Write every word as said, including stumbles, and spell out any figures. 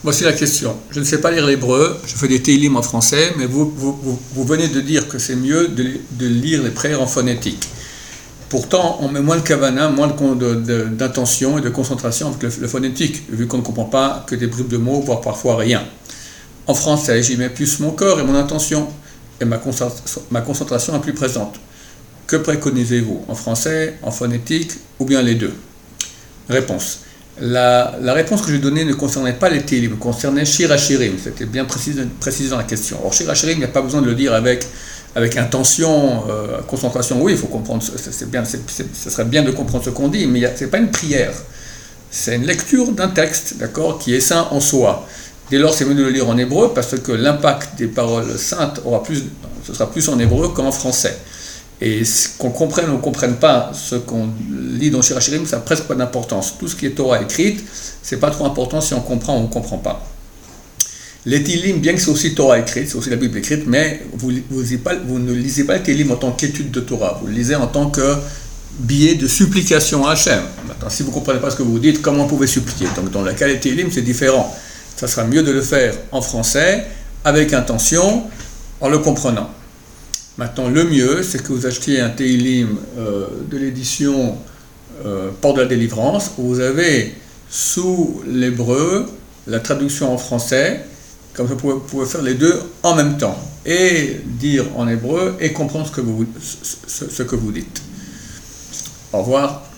Voici la question. Je ne sais pas lire l'hébreu, je fais des télim en français, mais vous, vous, vous, vous venez de dire que c'est mieux de, de lire les prières en phonétique. Pourtant, on met moins de kavana, moins d'intention et de concentration avec le, le phonétique, vu qu'on ne comprend pas que des bribes de mots, voire parfois rien. En français, j'y mets plus mon corps et mon intention, et ma concentration, ma concentration est plus présente. Que préconisez-vous? En français, en phonétique, ou bien les deux? Réponse. La, la réponse que j'ai donnée ne concernait pas les télim, concernait Shir HaShirim. C'était bien précisé, précisé dans la question. Or, Shir HaShirim, il n'y a pas besoin de le dire avec, avec intention, euh, concentration. Oui, il faut comprendre, c'est bien, c'est, c'est, ce serait bien de comprendre ce qu'on dit, mais ce n'est pas une prière. C'est une lecture d'un texte, d'accord, qui est saint en soi. Dès lors, c'est mieux de le lire en hébreu, parce que l'impact des paroles saintes aura plus, ce sera plus en hébreu qu'en français. Et qu'on comprenne ou qu'on ne comprenne pas ce qu'on lit dans Shir HaShirim, ça n'a presque pas d'importance. Tout ce qui est Torah écrite, c'est pas trop important si on comprend ou on ne comprend pas. Les Télim, bien que c'est aussi Torah écrite, c'est aussi la Bible écrite, mais vous, vous, pas, vous ne lisez pas les Télim en tant qu'étude de Torah, vous le lisez en tant que billet de supplication à Hachem. Maintenant, si vous ne comprenez pas ce que vous dites, comment vous pouvez supplier? Donc dans le cas des Télim, c'est différent. Ça sera mieux de le faire en français, avec intention, en le comprenant. Maintenant, le mieux, c'est que vous achetiez un Télim euh, de l'édition euh, Porte de la Délivrance, où vous avez sous l'hébreu la traduction en français, comme ça vous pouvez, vous pouvez faire les deux en même temps, et dire en hébreu et comprendre ce que vous, ce, ce que vous dites. Au revoir.